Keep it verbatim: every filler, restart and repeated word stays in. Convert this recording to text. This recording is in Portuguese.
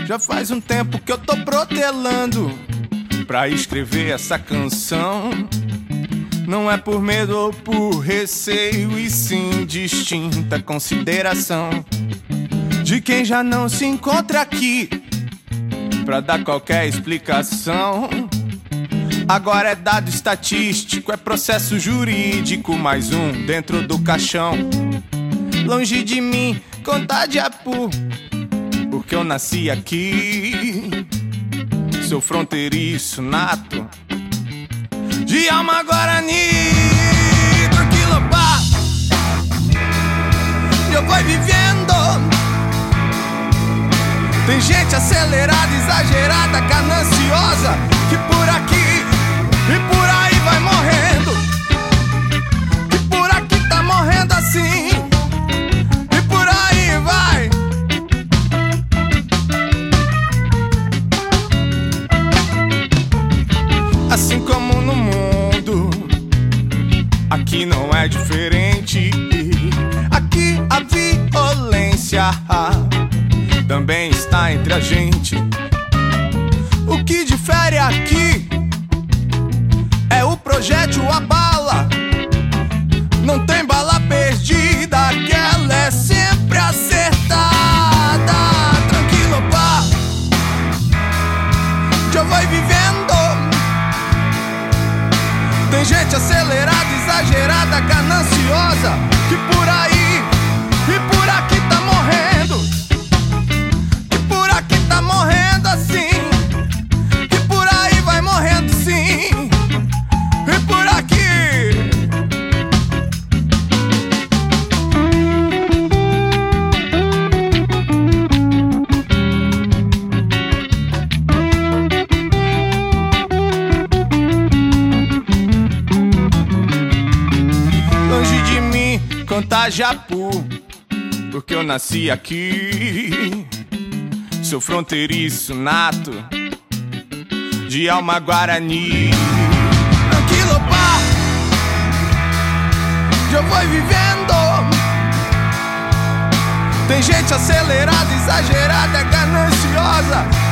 Já faz um tempo que eu tô protelando pra escrever essa canção. Não é por medo ou por receio, e sim distinta consideração de quem já não se encontra aqui pra dar qualquer explicação. Agora é dado estatístico, é processo jurídico, mais um dentro do caixão. Longe de mim contar de apu, porque eu nasci aqui. Sou fronteiriço nato, de alma guarani. Tranquilo, pá, eu vou vivendo. Tem gente acelerada, exagerada, gananciosa, que por aqui e por aí vai morrendo, que por aqui tá morrendo assim, e por aí vai. Assim como no mundo, aqui não é diferente. Aqui a violência também está entre a gente. O que difere aqui é o projétil, a bala. Não tem bala perdida, que ela é sempre acertada. Tranquilo, pá, já vai vivendo. Tem gente acelerada, exagerada, gananciosa, que por aí e por aqui tá morrendo, que por aqui tá morrendo assim, que por aí vai morrendo sim, e por aqui. Longe de mim contar japu, porque eu nasci aqui. Sou fronteiriço nato, de alma guarani. Tranquilo, pá, já vou vivendo. Tem gente acelerada, exagerada, gananciosa,